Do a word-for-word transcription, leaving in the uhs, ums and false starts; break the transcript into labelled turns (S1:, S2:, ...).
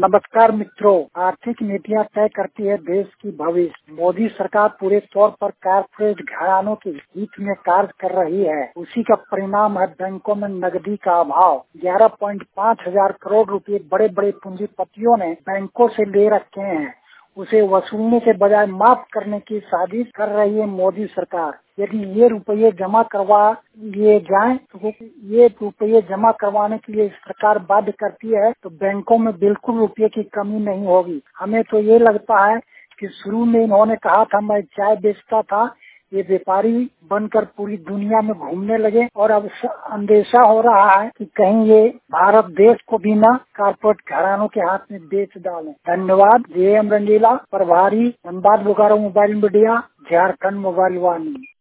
S1: नमस्कार मित्रों, आर्थिक नीतियाँ तय करती है देश की भविष्य। मोदी सरकार पूरे तौर पर कारपोरेट घरानों के हित में कार्य कर रही है। उसी का परिणाम है बैंकों में नकदी का अभाव। ग्यारह पॉइंट पाँच हजार करोड़ रुपए बड़े बड़े पूंजीपतियों ने बैंकों से ले रखे हैं। उसे वसूलने के बजाय माफ करने की साजिश कर रही है मोदी सरकार। यदि ये रुपये जमा करवा लिए जाएं, तो ये रुपये जमा करवाने के लिए सरकार बाध्य करती है, तो बैंकों में बिल्कुल रुपये की कमी नहीं होगी। हमें तो ये लगता है कि शुरू में इन्होंने कहा था मैं चाय बेचता था, ये व्यापारी बनकर पूरी दुनिया में घूमने लगे और अब अंदेशा हो रहा है कि कहीं ये भारत देश को भी ना कारपोरेट घरानों के हाथ में बेच डालें। धन्यवाद। जे एम रंगीला, प्रभारी Dhanbad Bokaro mobile media, Jharkhand mobile वाणी।